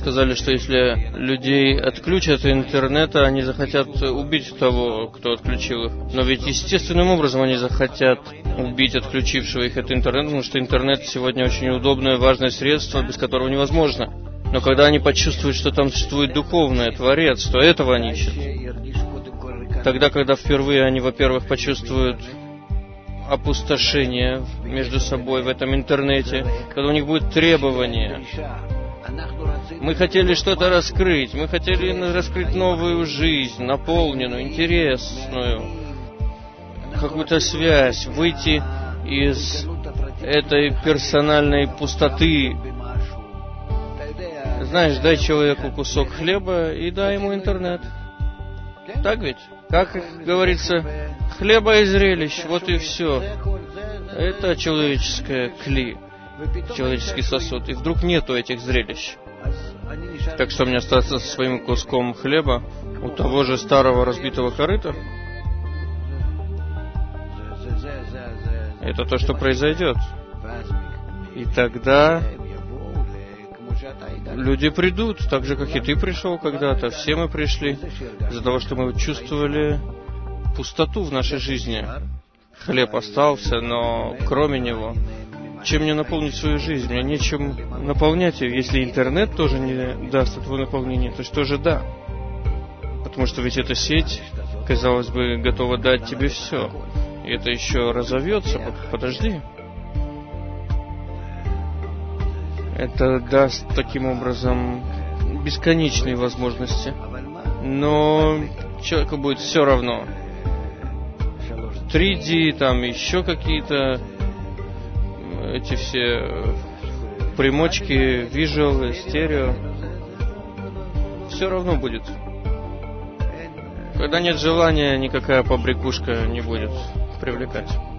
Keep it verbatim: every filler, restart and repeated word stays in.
сказали, что если людей отключат от интернета, они захотят убить того, кто отключил их. Но ведь естественным образом они захотят убить отключившего их от интернета, потому что интернет сегодня очень удобное, важное средство, без которого невозможно. Но когда они почувствуют, что там существует духовное, Творец, то этого они ищут. Тогда, когда впервые они, во-первых, почувствуют опустошение между собой в этом интернете, когда у них будет требование. Мы хотели что-то раскрыть, мы хотели раскрыть новую жизнь, наполненную, интересную, какую-то связь, выйти из этой персональной пустоты. Знаешь, дай человеку кусок хлеба и дай ему интернет. Так ведь? Как говорится, хлеба и зрелищ, вот и все. Это человеческое кли, человеческий сосуд. И вдруг нету этих зрелищ. Так что мне остаться со своим куском хлеба у того же старого разбитого корыта? Это то, что произойдет. И тогда люди придут, так же, как и ты пришел когда-то. Все мы пришли из-за того, что мы чувствовали пустоту в нашей жизни. Хлеб остался, но кроме него, чем мне наполнить свою жизнь? Мне нечем наполнять ее. Если интернет тоже не даст этого наполнения, то что же да? Потому что ведь эта сеть, казалось бы, готова дать тебе все. И это еще разовьется. Подожди. Это даст таким образом бесконечные возможности. Но человеку будет все равно. три дэ, там еще какие-то эти все примочки, визуал, стерео. Все равно будет. Когда нет желания, никакая побрякушка не будет привлекать.